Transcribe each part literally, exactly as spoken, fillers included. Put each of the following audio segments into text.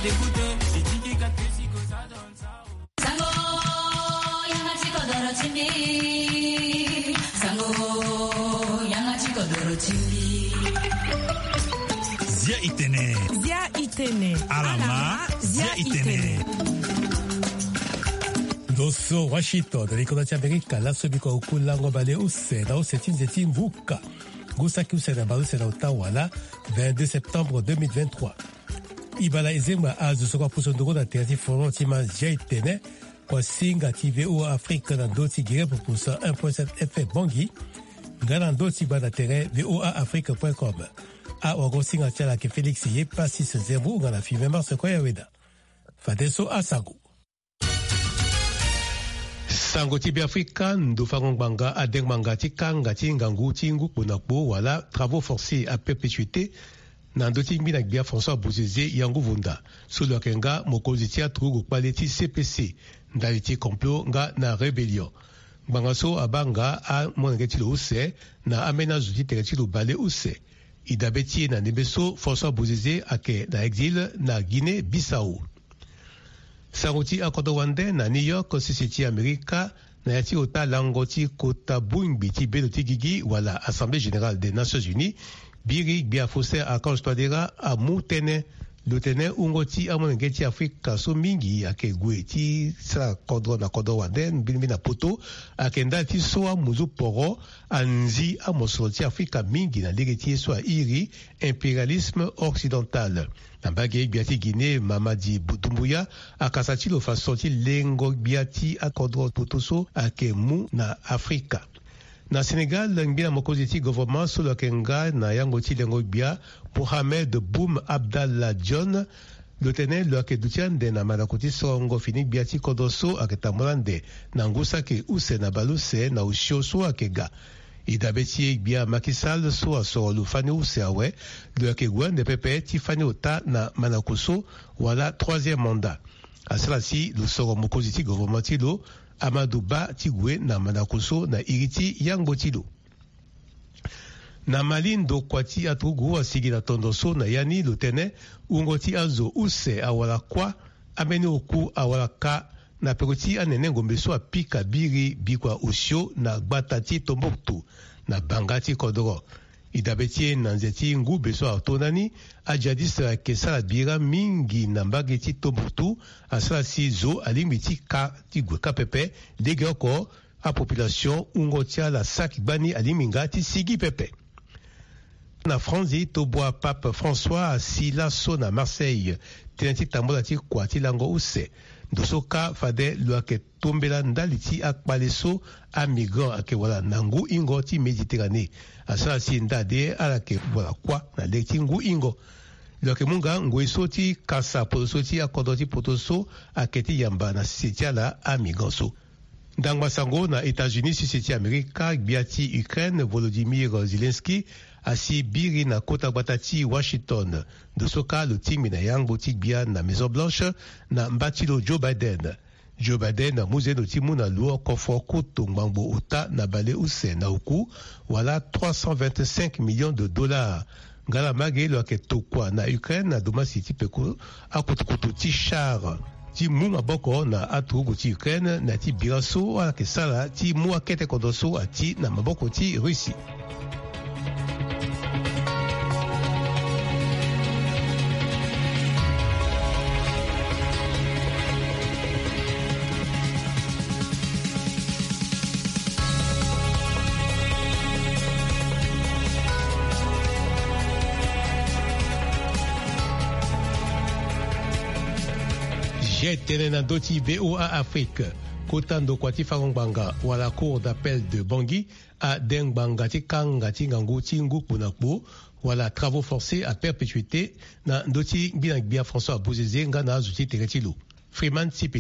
t'écouter. J'ai dit qu'il a que si que ça donne ça. Sango, yanga chico doro chimbi. Sango, yanga chico doro chimbi. Zia itene. Zia itene. Alama, zia itene. Doso Washington, ricordati America, la subiko ukulango bale use, na use tinzeti mvuka. Gusaki use na baluse na Ottawa la, vingt-deux septembre deux mille vingt-trois. Ibala ezemba azu soka pusondoko na terti foron tima zia itene, kwa singa T V O Afrique na doti gire pour poussa un point sept F M Bongi, ngana doti bana tere V O A Afrique point com. A wago singa tiala ke Félix ye pasi se zembu ngana fi memar se kwa yaweda. Fadeso asago. Sango tibi Afrika ndofangong banga adeng manga tikanga tingangu tingu kunakbo wala travaux forcés à perpétuité nandoti mbina bia François Bouzeze yangu vunda solo kenga mokozi théâtre go paleti C P C ndaliti complot nga na rébellion banga so abanga a monengeti lo use na amena zuti tereti lo balé use idabeti na nebeso François Bouzeze ake na exil na Guinée Bissau. Saroti akodo wande na New York Society America na yati ota langoti kota bungbi ti beloti gigi wala Assemblée Générale des Nations Unies biri bia fose akanj twadera a mutene lutene ungoti amonengeti Afrika so mingi ake gwe ti sa kodro na kodo wande bilmi na poto akenda ti soa muzu poro anzi amosoloti Afrika mingi na ligeti so iri impérialisme occidental. Nambage biati Guinée Mamadi Boutumbuya akasati lo fasoti lengo biati akodro totoso akemu na Afrika. Na Sénégal ngina mokoziti gouvernement solo kenga na yangoti lengo bia Mohamed Boum Abdallah John lotene lo akedutian de na manakoti songo fini biati kodoso aketamolande na ngusa ke use na baluse na ushioso akega. Idabeti bia Macky Sall so asoro lu fani use awe lo akegwan de pepe ti fani ota na manakuso wala troisième mandat. Asalasi lu soro mokoziti gouvernement lo Amadou Ba Tigwe na manakuso na iriti yangbotilo. Na malindo kwati atugu asigi na tondoso na yani lutene ungoti azo use awala kwa ameni oku awala ka na pekoti anene ngombeso apika biri bikwa usho na gbatati Tombouctou na bangati kodoro. Idabeti na nzeti ngu beso autonani ajadis kesala bira mingi na mbageti Tombouctou asala si zo alimiti ka tigwe kapepe lege oko a population ungotia la sak bani alimingati sigi pepe. Na Franzi toboa Pape François asila so na Marseille teneti tambola ti kwa ti lango use ndosoka fade luake tombela ndaliti akpaleso a migrant ake wala nangu ingo ti Méditerranée asala si ndade alake wala kwa na lekti ngu ingo luake munga ngweso ti kasa potoso ti akodo ti potoso aketi yamba na sitiala a migrant so. Ndangwa sango na États-Unis Société America biati Ukraine Volodymyr Zelensky asi biri na kota batati Washington dosoka lo timi na yango ti bia na Maison Blanche na mbatilo Joe Biden. Joe Biden na muzeno timu na luo kofo koto ngbango ota na bale use na uku wala trois cent vingt-cinq millions de dollars. Ngala mage lo aketokwa na Ukraine na domasi ti peko akutukutu ti char. Ti mu maboko na atugu ti Ukraine na ti biraso wala kesala ti mu akete kodoso ati na maboko ti Russie. Tene na doti V O A Afrique kotando kwati farongbanga wala cour d'appel de Bangui a dengbanga ti kanga ti ngangu ti ngu kunakbo wala travaux forcés à perpétuité na doti bina bia François Bouzeze nga na zuti teretilo Freeman Sipila.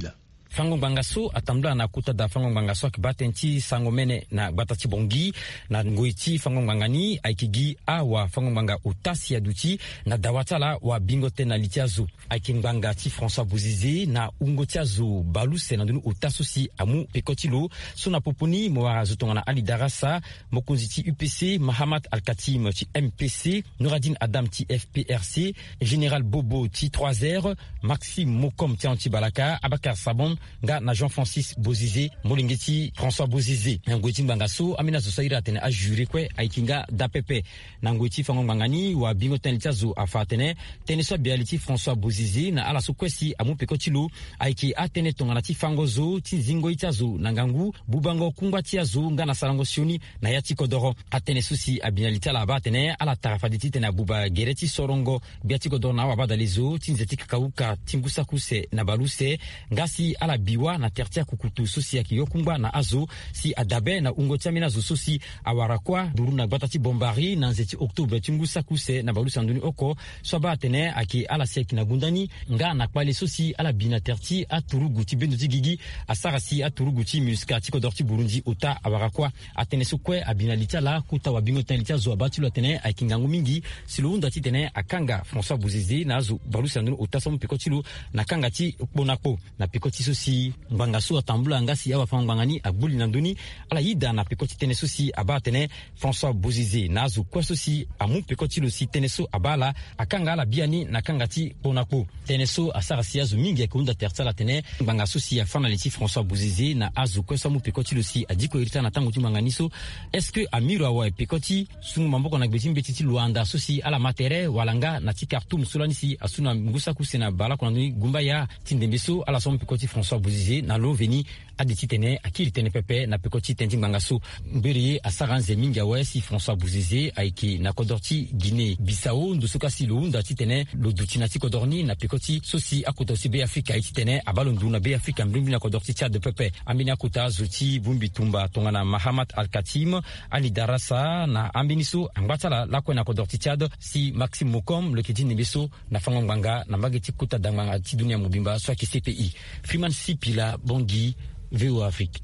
Fango Bangaso atambula na kuta da Fango Bangaso kibatenti sangomene na batati bongi na ngoiti Fango Bangani aikigi awa Fango Banga utasi ya duti na dawatala wa bingote na litiazu aikingbanga ti François Bozize na ungotiazu baluse na dunu utasusi amu pekotilo suna poponi mwa zutongana Ali Darassa mokonzi ti U P C Mahamat Al-Katim ti M P C Nouradine Adam ti F P R C Général Bobo ti trois R Maxime Mokom ti Antibalaka Abakar Sabon nga na Jean-Francis Bozize molingeti François Bozize ngoti Bangaso amina zosaira tene a juré kwe aikinga dapepe na ngoti Fango Bangani wa bingo tenitazo afatene tene so bialiti François Bozize na ala sokwesi amu pekotilo aiki atene tongana ti fangozo ti zingo itazo na ngangu bubango kungwati azo nga na salango sioni na yati kodoro atene susi abinalita la batene ala tarafaditi tene buba gereti sorongo biati kodoro na wabada lezo tinzeti kakauka tingusa kuse na baluse ngasi ala biwa na tertia kukutu susi ya kiyokungwa na azo si adabe na ungotia minazo susi awarakwa duru na batati bombari na nzeti oktobre tingusa kuse na baluse anduni oko soba atene aki ala siaki na gundani nga na kwale susi ala bina terti aturugu ti bendo ti gigi asarasi aturugu ti muska ti kodor ti Burundi ota awarakwa atene sukwe abinalita la kuta wa bingo tenalita zo abati lo atene aikingangu mingi silunda ti tene akanga François Bozize na azo baluse anduni ota somo pekotilo na kanga ti bonako na pekoti susi Bangaso atambula ngasi awa Fango Bangani agbuli na nduni ala yida na pekoti tene susi abatene François Bozize na azo kwa susi amu pekoti lo si tene so abala akanga ala biani na kanga ti bonako tene so asarasi azo mingi akunda tertsala tene Bangaso si afana leti François Bozize na azo kwa samu pekoti lo si adiko irita na tango ti Banganiso est-ce que amiro awa pekoti sungu mamboko na gbeti mbeti ti Luanda susi ala matere walanga na ti Khartoum solani si asuna ngusa kusena bala kuna nduni gumba ya tindembeso ala samu pekoti François Bozize na lo veni aditi tene akili tene pepe na pekoti tenting Bangaso mbiri asaranze mingi awe si François Bozize aiki na kodorti Guinée Bissau ndosuka si lo unda ti tene lo dutina ti kodorni na pekoti sosi akuta si be Afrika iti tene abalondu na be Afrika mbimbi na kodorti Tchad de pepe ambini akuta zuti bumbi tumba tongana Mahamat Al-Katim Ali Darassa na ambiniso angbatala lakwe na kodorti Tchad si Maxime Mokom le kiti nebeso na Fango Banga na mageti kuta danganga ti dunia mubimba soit ki C P I Freeman Sipila Bongi V O Afrique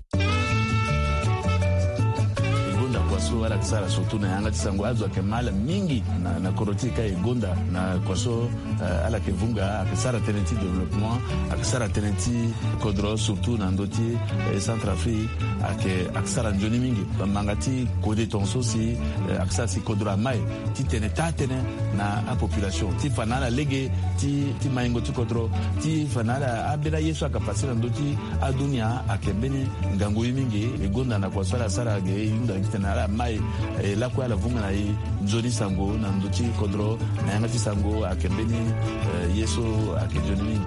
kwaso wala kisara surtout na yanga tisango azo kemala mingi na, na korotika egonda na kwaso uh, ala kevunga akisara tenenti development akisara tenenti kodro surtout na ndoti eh, Centrafrique ake akisara njoni mingi bamangati kode tonso si eh, akisara si kodro mai ti tene tatene na a population ti fanala lege ti ti maingo ti kodro ti fanala abela yesu akapasira ndoti adunia akembeni ngangu mingi egonda na kwaso ala sara ge yunda kitena ala mai eh, la kwa la vunga na i nzoni sango na nduti kodro na yanga ti sango akembeni eh, yeso akejoni mingi.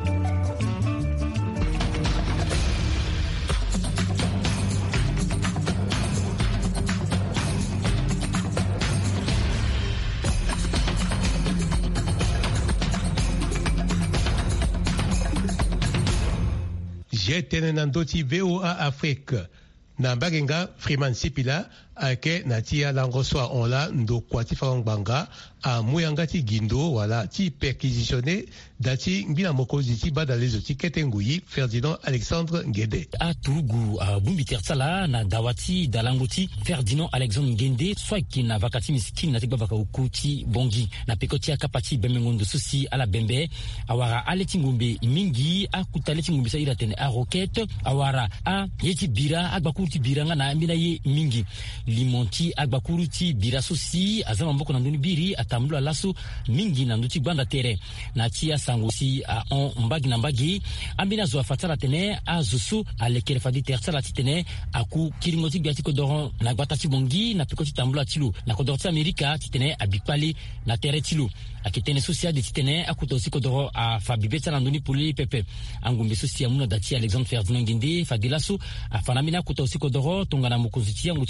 Jetene na ndoti V O A Afrique na bagenga Freeman Sipila ake na tia langoswa onla ndo kwati Fango Banga a muyanga ti gindo wala ti perquisitionné dati mbina mokozi ti badalezo ti ketenguyi Ferdinand Alexandre Ngende a turugu a bumbi tertsala na dawati dalangoti Ferdinand Alexandre Ngende swaki na vakati miskin na tikba vaka ukuti bongi na pekoti akapati bemengondo susi ala bembe awara aleti ngombe mingi akutaleti ngombe sa ira tene a roquette awara a yeti bira agbaku ti biranga na mbina ye mingi limonti agbakuru ti bira susi azama mboko na nduni biri atambula laso mingi na nduti gbanda tere na tia sango si a on mbagi na mbagi ambina zo afatala tene azusu alekere fadi tertsala ti tene aku kiringoti biati kodoron na gbata ti bongi na pikoti tambula tilo na kodorti Amerika ti tene abikpali na tere tilo akitene susi adi ti tene akuta osi kodoro a fabibeta na nduni puli pepe angumbe susi amuna dati Alexandre Ferdinand Ngende fadilaso afanamina akuta osi kodoro tongana mokonzi ti yango ti abadali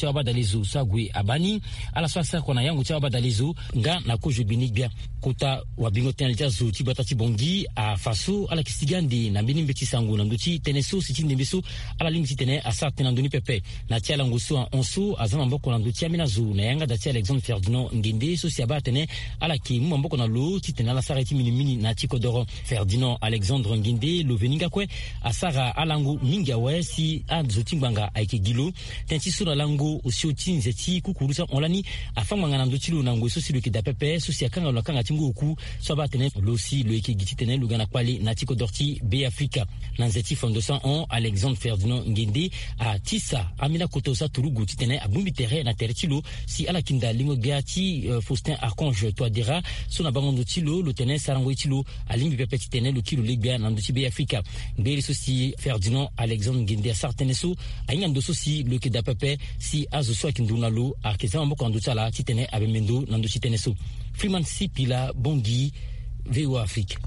badalizo sagwe abani ala swasa kona yangu cha badalizo nga na ko jubinibia kota wa bingo tenelja zo ti batati bongi a faso ala kisigandi na bini mbeti sangu na nduti teneso siti ndembeso ala limiti tene asa tenandoni pepe na tiala nguso en onso azama mboko na nduti amina zo na yanga dati Alexandre Ferdinand Ngende so si abatene ala ki mu mboko na lo ti tena la sareti mini mini na tikodoro Ferdinand Alexandre Ngende lo veninga kwe asara alangu minga wesi a zotingbanga aike gilo tenti so na lango osio tinzeti kukurusa onlani afanga na nduti lo na nguso si lo ki da pepe so si akanga lo kanga tingo ku so abatene lo si lo eke giti tene lo gana kwali na tikodorti be Afrika na nzeti fondo cent un Alexandre Ferdinand Ngende a tisa amina kotosa turugu ti tene abumbi tere na tertilo si ala kinda lingo gati uh, Faustin Archange Toadera so na bangondo tilo lo tene sarango tilo alimbi pepe ti tene lo kilo legbia na nduti be Afrika mbeli so si Ferdinand Alexandre Ngende sartene so ainga ndo so si lo ke da pepe si azo so akinduna lo arkeza mboko ndo tsala ti tene abemendo na nduti tene so Freeman Sipila Bongi V O A Afrique.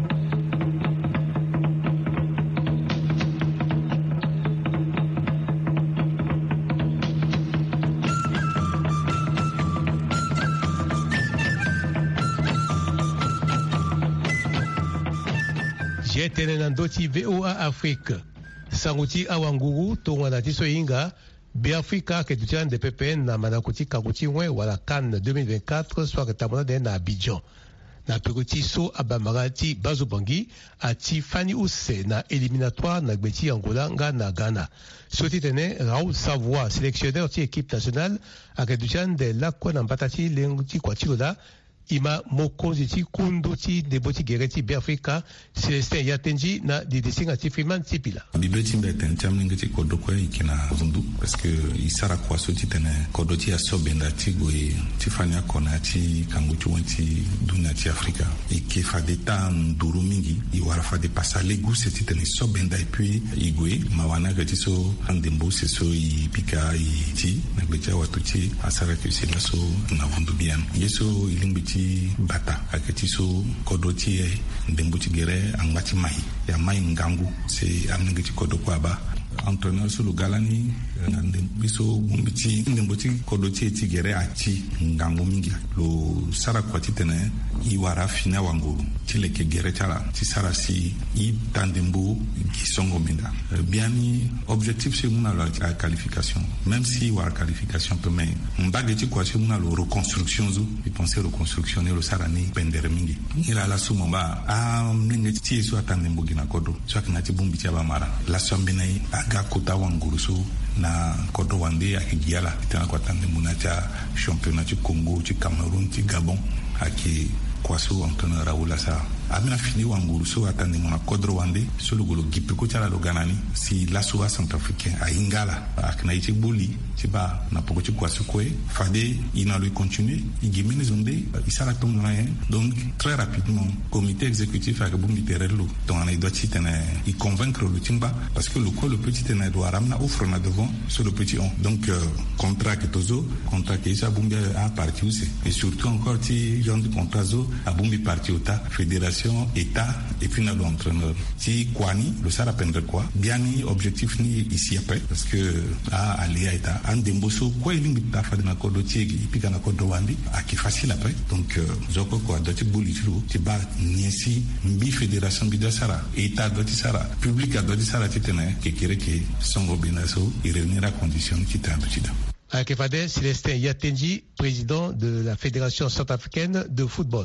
Jetene nandoti V O A Afrique. Sanguti awanguru tongwana tiso inga Be Africa ke tutian de P P N na manakuti kakuti mwe wala CAN deux mille vingt-quatre soit que tamona de na Abidjan. Na peruti so abamarati Bazobangi ati Fanny Ousse na éliminatoire na gbeti Angola nga na Ghana. Soti tene Raoul Savoie sélectionneur ti équipe nationale a ke tutian de lakwa na mbatati lenguti kwa tilola ima mokonzi ti kundu ti deboti gereti Be Africa Celestin Yatenji na didisinga ti Freeman Sipila. Bibeti mbeten tiamninga ti kodo kwe ikina vundu parce que isara kwa so ti tene kodo ti asobenda ti goe ti fanya kona ti kangu ti wenti duna ti Afrika e ke fa de ta nduru mingi i wara fa de passa legu se ti tene sobenda et puis i goe mawana ke ti so andembo se so i pika i ti na becha watu ti asara ke si la so na vundu bian yeso ilingbi ti bata aketi so kodo ti e ndembo ti gere angati mai ya mai ngangu se amnga ti kodo kwa ba entraîneur sulu galani ndembo so bumbiti ndembo ti kodo ti ti gere ati ngangu mingi lo sara kwa ti tene i wara fina wanguru ti leke gere tala ti sara si i tandembo ki songo minda biani objectif c'est muna la qualification même si wara qualification peut mais mbage ti kwa c'est muna lo reconstruction zo i penser reconstruction ne lo sara ni pendere mingi ila la sumo ba a mlinga ti so atandembo gina kodo so akina ti bumbiti aba mara la sombina aga kota wanguru so na kodo wande akigiala tena kwa tandembo na cha championnat du Congo ti Cameroun ti Gabon aki kwaso entraîneur Raoul Asa amina fini wanguru so atande mona kodro wande so lo golo gipe ko tala lo ganani si la suwa centrafricain a ingala akna ite boli ti ba na poko ti kwaso ko fade ina lo continuer i gimene zonde isara tom na yen donc très rapidement comité exécutif a bumbi terelo donc on doit ti tene i convaincre le timba parce que le ko le petit tene doit ramna offre na devant sur le petit on donc euh, contrat que tozo contrat que isa bumbi a parti aussi et surtout encore ti genre de contrat zo a bumbi parti ota fédération État et puis nous l'entraîneur. Si Kwani, le Sara pendre quoi, bien ni objectif ni ici après parce que à aller à État, en demboso quoi il limite à faire de l'accord de Tiegi et puis dans l'accord de Wandi, à qui facile après. Donc Zoko quoi, doit bolitilo, tu bats niesi mbi fédération bida Sara, État doit Sara, public doit Sara titene, qui kire qui sont robinaso, il réunira conditions qui t'ont petit. Akefade Celestin Yatenji, président de la Fédération centrafricaine de football.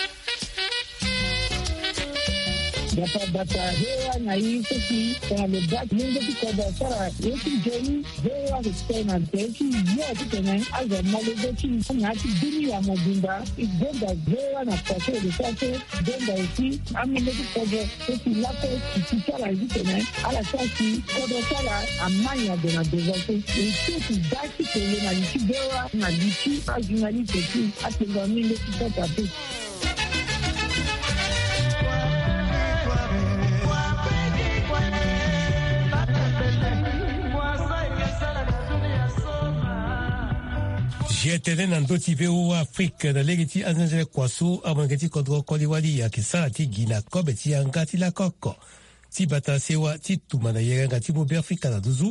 Data data hewa na hii sisi kwa lebak mingi tuko da sara yeki jeni hewa kutena teki yote tena aza malego ki na ti dini ya mobimba igonda hewa na pase de pase donda ici amine tuko da sisi lako kitala tena ala sasi kodo sala amanya de na devote et tout daki tele na ti hewa na diki ajunali teki atenga mingi tuko da Jetene nandoti V O A Afrique na legiti anzele kwaso amangeti kodro koliwali ya kisala ti gina kobe ti anga ti la koko ti bata sewa ti tumana yerenga ti Be Africa na duzu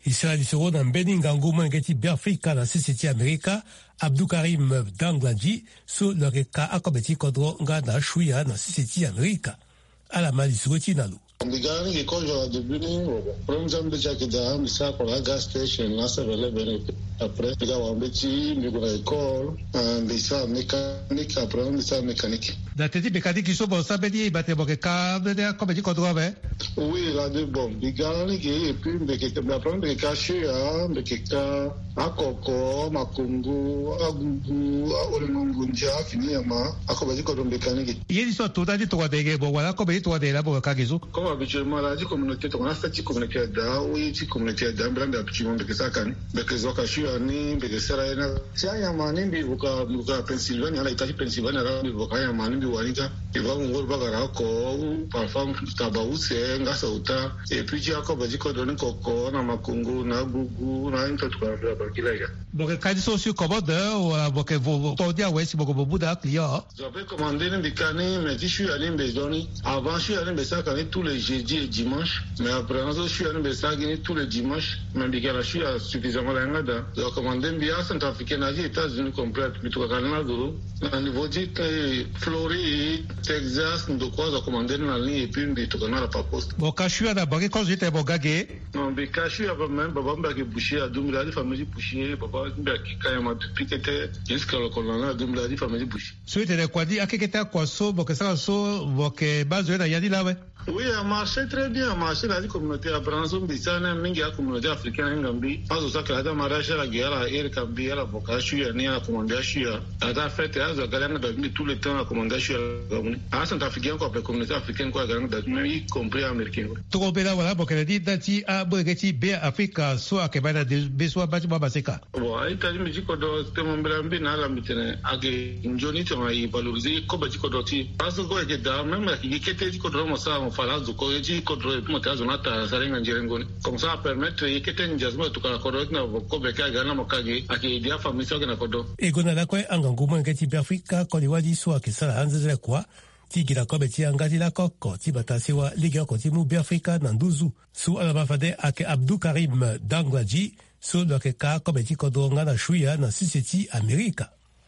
Israel Isoro na mbeni ngangu mwengeti Biafrika na sisiti Amerika, Abdou Karim Dangladji, so loreka akobeti kodro nga na shuya na sisiti Amerika. Ala mali suweti nalu. Mbigani kikojo adubini promza mbeja kida misa kwa gas station nasa vele bene après biga wambeti mbiguna école mbisa mécanique après mbisa mécanique. Da teti mécanique so bon sabedi bate boke ka de ko beti ko drobe. Oui la de bon bigani ki et puis mbeke la prendre ka shia mbeke ka akoko makungu agugu olengunja fini ama akobeti ko mécanique. Yeli so to dadi to wadege bo wala ko beti to wadela bo ka gizo. Habituellement la di communauté to na fati communauté da oui ti communauté da mbanda habituellement be kesakani be kezoka shuani be kesara na tia mani bi buka buka Pennsylvania la itali Pennsylvania la bi buka ya mani bi wanika e va ngol bagara ko parfum tabause ngasa uta e puis ya ko baji ko doni koko na makungu na gugu na into to ka ba kilaga boke kadi so su commande ou boke vo to dia wesi boke bobuda client j'avais commandé une bikani mais je suis allé be doni avant je suis allé be sakani tous les jeudi et dimanche, mais après je suis allé me saginer tous les dimanches, mais je suis suffisamment là. J'ai commandé un billet centrafricain aux États-Unis complète, mais tout le Canada, au niveau de Floride, Texas, de quoi j'ai commandé dans la ligne et puis je suis allé à la poste. Bon, quand je suis à la banque, quand j'étais à Bogagé. Non, mais quand je suis à même, papa m'a dit boucher à deux mille, la famille boucher, papa m'a dit quand m'a piqué jusqu'à le colonel à deux mille, la famille boucher. Celui de quoi dit, à qui était à quoi so, bon que ça so, bon que base de la yadi là ouais. Oui, a marché très bien, a marché la communauté à Branson, Bissane, Minga, communauté africaine, Gambi. Pas au sac, la mariage à la guerre, à Eric Gambi, à la vocation, à la commandation, à la fête, à la galère d'avenir tout le temps à commandation à la Gambi. À Saint-Africain, quoi, la communauté africaine, quoi, galère d'avenir, y compris américain. Tout le là, voilà, pour qu'elle dit, dati, à Bogati, B, Africa, soit à Kebana, de soit Batiba Baseka. Bon, à l'Italie, me dit que dans ce moment, Blambi, n'a la mitene, à Johnny, tu m'as valorisé, comme tu dis, parce que, même, il était dit que dans ça, falazo ko eji kodro mutazo nata sarenga njirengoni comme ça permettre yeketen jazma tukala kodro na ko beka gana makage akidia famisa na kodo egona la kwe anganguma ngati Afrika ko liwadi so akisala hanzele kwa tigira ko beti angati la koko tibatasi wa liga ko timu Afrika na nduzu su alabafade ake Abdou Karim Dangladji so loke ka ko beti kodro ngana shuya na sisiti Amerika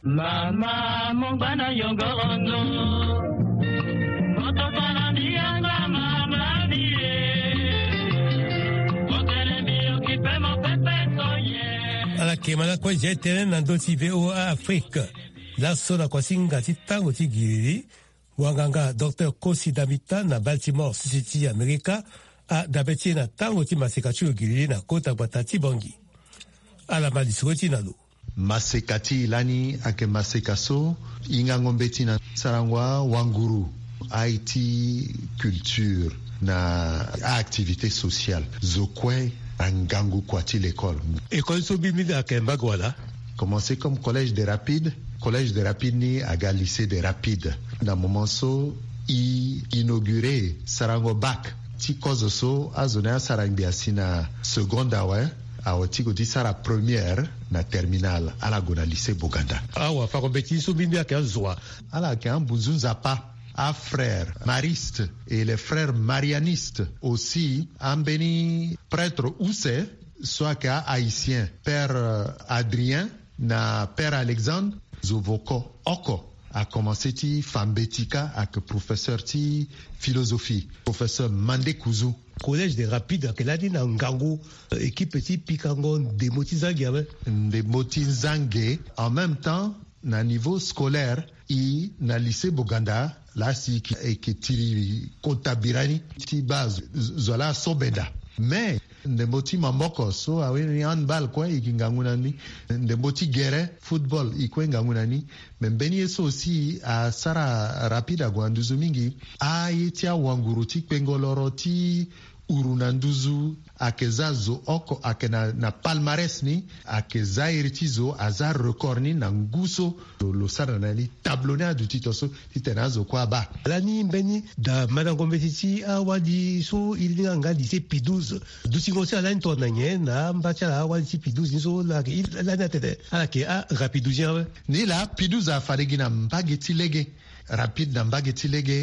mama mongana yongo ondo ala kemana kwa jetene na ndoti V O A Afrique la sola kwa singa titango tigiri wanganga Docteur Kosi Damita na Baltimore City America a dabeti na tango ti masekati ogiri na kota batati bongi ala malisoti na lo masekati ilani ake masekaso inga ngombeti na sarangwa wanguru Haïti culture na activité sociale zokwe angangu kwati l'école école so bimi da kemba gwala commencé comme collège des rapides collège des rapides ni aga lycée des rapides na moment so i inauguré sarango bac ti kozo so azona sarangbi asina seconde awe awati ko di sara première na terminale ala gona lycée Boganda awa fa compétition so bimi aka zwa ala ka mbuzunza pa à frères maristes et les frères marianistes aussi en béni prêtre Ousse soit qu'à haïtien père Adrien na père Alexandre Zovoko Oko a commencé ti fambetika avec professeur ti philosophie professeur Mandé Kuzu collège des rapides que là dit na ngango équipe ti pikango de motizangi de motizangi en même temps na niveau scolaire i na lycée Boganda là si qui est tiri kontabirani ti base zola sobeda mais ndemboti mamboko so aweni handball kwa ikingangunani ndemboti gere football ikwengangunani membeni eso aussi a sara rapida gwanduzu mingi a yetia wanguru ti kwengoloro ti urunanduzu akezazo oko akena na palmarès ni akezairitizo azar record ni na nguso lo sara nani tablone adu titoso titenazo kwa ba lani mbeni da madangombetiti awadi so ilinga ngadi se P douze dusingo se ala ntona nye na mbacha awadi se P douze so la la natete ala ke a rapidousia ni la P douze a faregina mbageti lege rapide na mbageti lege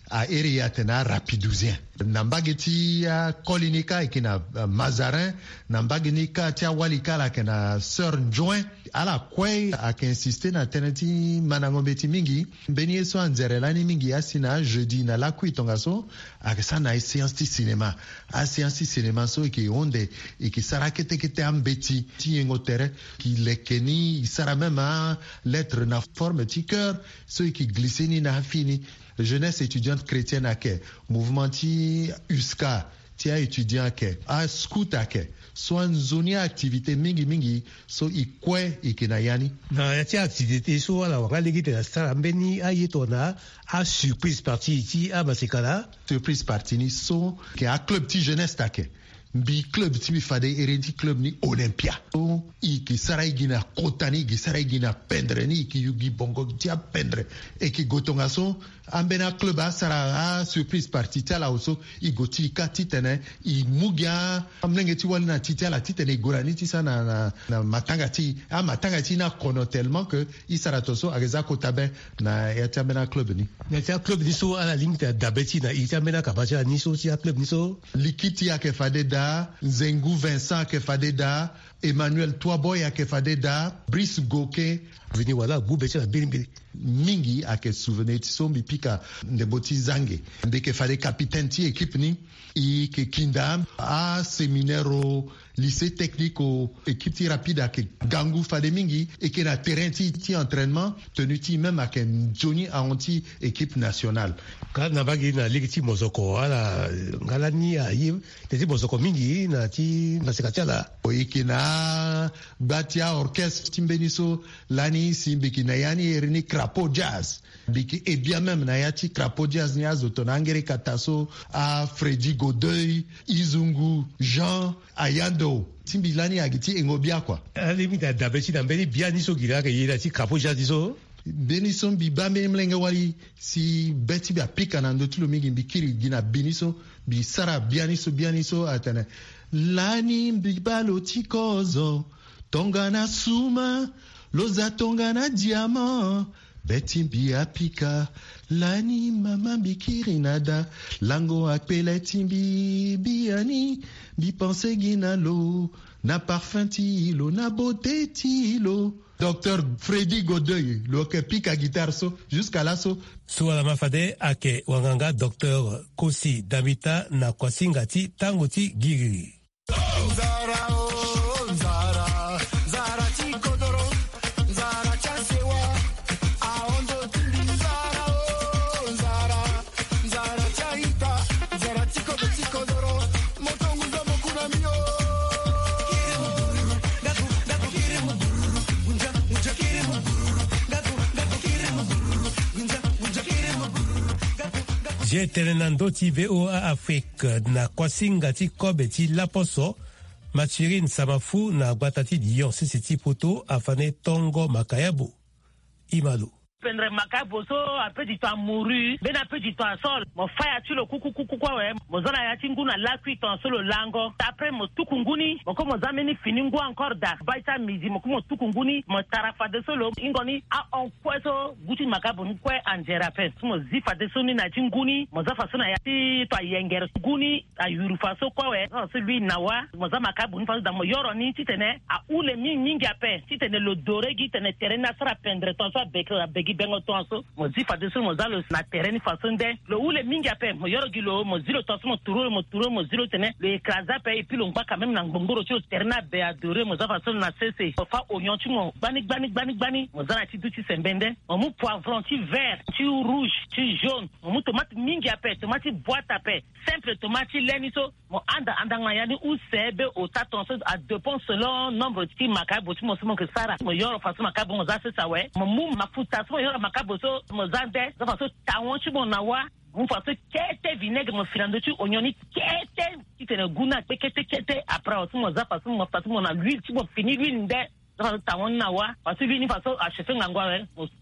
a area tena rapidusien nambageti ya kolinika ikina Mazarin nambaginika tia walikala kena sœur joint ala kwe akinsiste na teneti manangombeti mingi mbeni eso anzerelani mingi asina jeudi na la kuitonga so akisa na séance de cinéma a séance de cinéma so iki onde iki sarakete kete ambeti ti yengotere ki lekeni sara même a lettre na forme ti cœur so iki glisseni na fini jeunesse étudiante chrétienne ake mouvement ti U S C A ti a étudiant ake a scout ake so nzoni activité mingi mingi so ikwe ikina yani na ya ti activité so ala wangalegi te sara mbeni ayetona a surprise partie ti a masekala surprise partie ni so ke a club ti jeunesse take bi club ti mi fade eredi club ni Olympia so iki sarai gina kotani gi sarai gina pendre ni ki yugi bongo ti a pendre e ki gotonga so ambena club a sara a surprise party tala oso i goti ka titene i mugia amnenge ti walina titala titene gorani ti sana na, na matanga ti a matanga ti na kono tellement que i sara toso ageza kotabe na ya ti ambena club ni ya ti club ni so ala limite dabeti na i ti ambena kabaja ni so ti a club ni so likiti ya ke fade da Zengu Vincent ke fade da Emmanuel Toaboy ake fade da Brice Goke vini wala bube ti na birimbiri mingi ake souvenir ti so mi pika ndembo ti zange mbe ke fade capitaine ti équipe ni i ke kinda a séminaire lycée technique o équipe ti rapide ake gangu fade mingi e ke na terrain ti, ti entraînement tenu ti même ake Johnny Aonti équipe nationale ka na bagi na ligi ti mozoko ala ngala ni ayi te ti mozoko mingi na ti maseka ti ala o e ke na batia orchestre ti mbeni so lani si mbeki na yani erini crapaud jazz biki et bien même na yati crapaud jazz ni azoto na ngere kataso a Freddy Godeuil Izungu Jean Ayando timbi lani agiti engobia kwa ali mi da dabeti na mbeni bia ni so gira ke yira ti crapaud jazz so benison bi bame mlenge wali si beti bi apika na ndotulo mingi mbikiri gina biniso bi sara bianiso bianiso atene lani mbibalo tikozo tongana suma loza tongana diamant beti mbi apika lani mama mbikiri nada lango akpele timbi biani bi pense ginalo na parfum tilo na beauté tilo Docteur Freddy Godeuil lo ke pika guitare so jusqu'à là so so ala mafade ake wanganga Docteur Kosi Damita na kwasinga ti tango ti giri Zara oh Zara Zara ti kodoro Zara chansewa aondo tindi Zara oh Zara Zara chaita Zara ti kodoro ti kodoro motongu ndo mokuna mio Je telenando ti V O A Afrique na kwasinga ti kobe ti laposo Mathirin Samafu na gbatati diyon sisi ti poto afane tongo makayabu Imalo Pendre makabo so un peu du temps mouru ben un peu du temps sol mon faya tu le kuku kuku kwa we mo zona ya tinguna la kuit en solo lango après mo tukunguni mo ko mo zameni finingo encore da baita midi mo ko mo tukunguni mo tarafa de solo ingoni a on kweso guti makabo nkwe anjera pe mo zifa de soni na tinguni mo zafa sona ya ti to yenger guni a yurufa so kwa we so lui nawa mo zama makabo nfa da mo yoro ni titene a ule mi mingi ape titene lo dore gi tene terena sera pendre to so bekra bengo tonso mo zifa de so mo zalo na terrain façon de lo ule mingi ape mo yoro gilo mo zilo to mo turo mo turo mo zilo tene le écraser pe et puis lo ngba quand même na ngongoro ti terrain be adoré mo zafa so na cc fa oignon ti mo gbani gbani gbani gbani mo zana ti duti sembende mo mu poivron ti vert ti rouge ti jaune mo mu tomate mingi ape tomate boîte ape simple tomate leni so mo anda anda ngayani ou sebe o tatonso a dépend selon nombre ti makabo ti mo so mo ke sara mo yoro façon makabo mo za se sa we mo mu mafuta so yoro makabo so mo zande so façon tawon ti mo na wa mo façon kete vinaigre mo filando ti onioni kete ti tene guna kete kete après o mo za façon mo façon mo na l'huile ti mo fini l'huile nde so façon tawon na wa façon l'huile ni façon a chef ngangwa we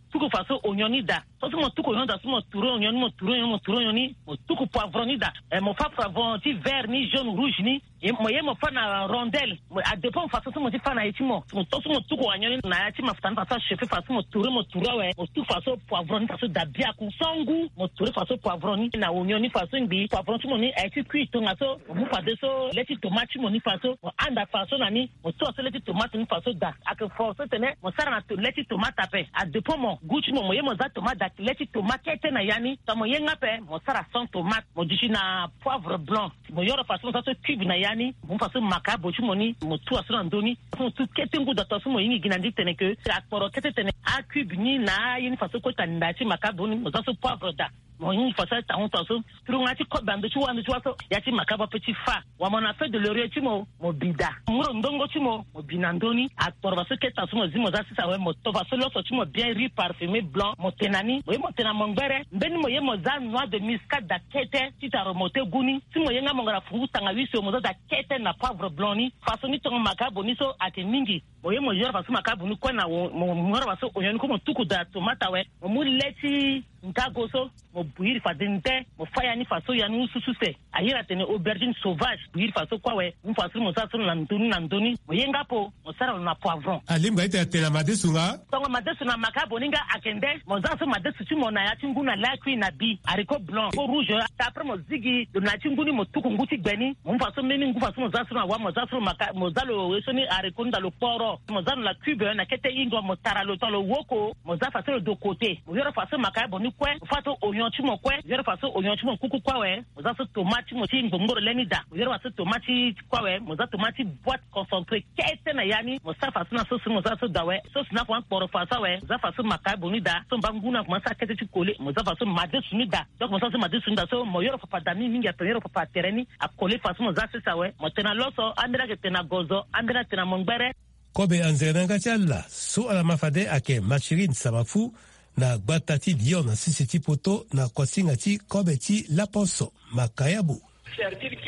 tuku faso onyoni da so mo tuku onyoni da so mo turo onyoni mo turo onyoni mo turo onyoni mo tuku poivroni da e mo fa poivron ti vert ni jaune rouge ni e mo ye mo fa na rondelle a dépend faso so mo ti fa na iti mo mo to so mo tuku onyoni na iti ma fa na faso chef faso mo turo mo turo we mo tuku faso poivroni faso da bia ku songu mo turo faso poivroni na onyoni faso ngi poivron ti mo ni e ti cuit to ngaso mo fa de so leti tomate mo ni faso mo anda faso na ni mo to so leti tomate ni faso da ak fo so tene mo sara na to leti tomate ape a dépend mo guchi mo mo ye mo za tomate da leti tomate te na yani to mo ye ngape mo sara son tomate mo dishi na poivre blanc mo yoro faso so cube na yani mo faso makabo chi mo ni mo tu aso ndoni mo tu kete ngu da to so mo yingi ginandi tene ke akporo kete tene a cube ni na yini faso ko tanda chi makabo ni mo za so poivre da mo yingi faso ta on to so trunga chi ko bando chi wanu chi waso ya chi makabo petit fa wa mo na fait de laurier chi mo mo bida muro ndongo chi mo mo binandoni akporo faso keta so mo zimo za sisa we mo to faso lo so chi mo bien riz parfumé blanc mo tenani mo mo tena mongere mbeni mo ye mo za noix de muscade da kete ti ta remonter guni si mo ye nga mongara fungu tanga wiso mo za da kete na poivre blanc ni faso ni to makabo ni so ate mingi mo ye mo yoro faso makabo ni ko na mo mo faso onyoni ko mo tuku da tomata we mo mu leti ntago so mo buiri fa dente mo faya ni faso ya nu susu se ayira tene aubergine sauvage buiri faso kwa we mo faso mo sa so na ndoni na ndoni mo ye ngapo mo sara na poivron alimba ite tena madesu nga tongo madesu na makabo ninga akende mo za so madesu ti mo na ya tingu na lakwi na bi haricot blanc ko rouge après mo zigi do na tingu ni mo tuku nguti gbeni mo faso meni ngu faso mo za so na wa mo za so maka mo za lo so ni haricot nda lo poro mo za la cube na kete ingo mo tara lo to lo woko mo za faso do côté mo yoro faso makabo ni kwe faso onyon chi mo kwe yoro faso onyon chi mo kuku kwa we mo za so tomate mo ti ngongoro leni da mo yoro faso tomate kwa we mo za tomate boîte concentré kete na yani mo sa faso na so mo za so da we so na kwa poro faso we za faso makabo ni da so mbanguna mo sa kete chi kole mo za faso madesu ni da donc mo sa so madesu ni da so mo yoro papa dami mingi to yoro papa tereni a kole faso mo za sa we mo tena loso andira ke tena gozo andira tena mongbere kobe anzeranga challa so ala mafade ake machirin samafu na gbatati dio na sisiti poto na kwasinga ti kobe ti laposo makayabu c'est-à-dire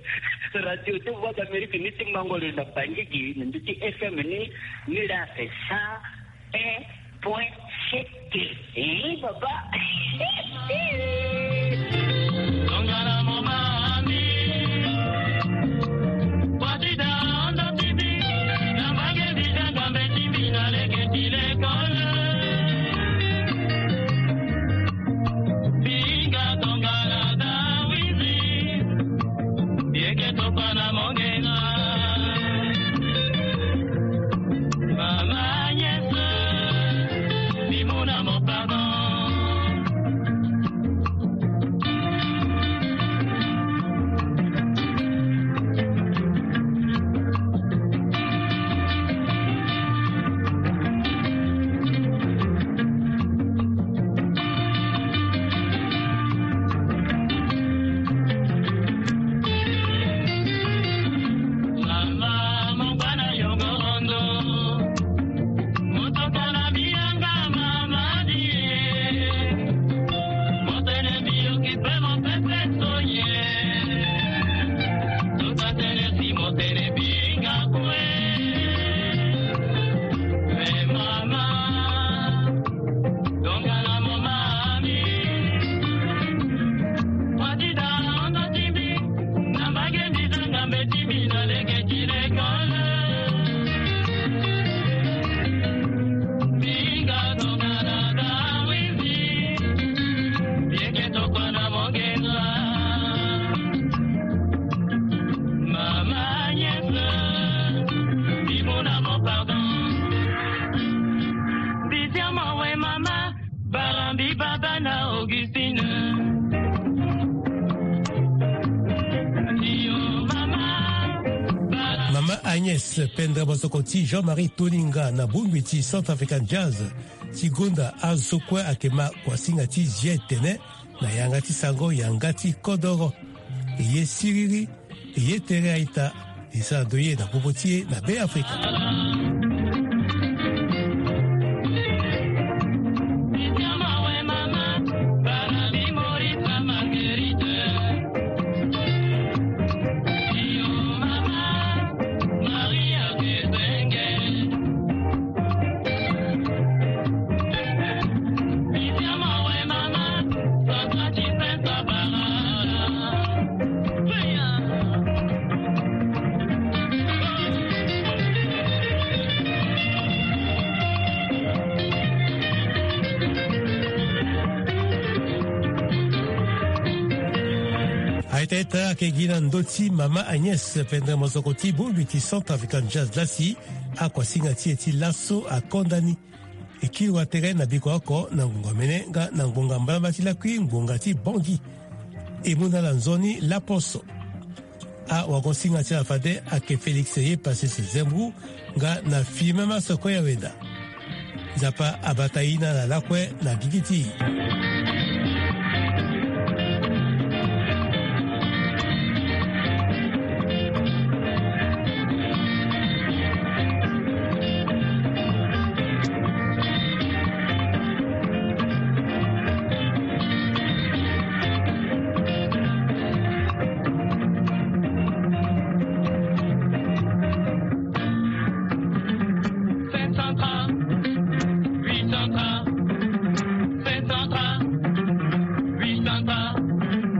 que radio te voix d'Amérique ni tingangolo na bangigi ndi ti F M ni ni la c'est ça un point sept eh baba Kongara mama ami Wadida anda tibi na bage bijanga mbetibi na leke tile kole Binga kongara da wizi Yeke topana mongenga Mama nyese Mimuna mo pardon Agnès Penda Bosokoti, Jean-Marie Toninga na Bumbiti Centre African Jazz Tigunda Azokwe Akema Kwasingati Jetene na Yangati Sango Yangati Kodoro Ye Siriri Ye Tere Aita Isa Doye na Bobotie na Bay Africa. aitaita akegina ndoti mama Agnès pendre mosokoti bundu ti Centre African Jazz Lasi akwasinga ti eti laso akondani iki wa terrain na biko ako na ngunga mene nga na ngunga mbala ti lakui ngunga ti bongi emuna la nzoni la poso a wakosinga ti afade ake Félix ye passé se zembru nga na filme masoko ya wenda zapa abataina na lakwe na gigiti.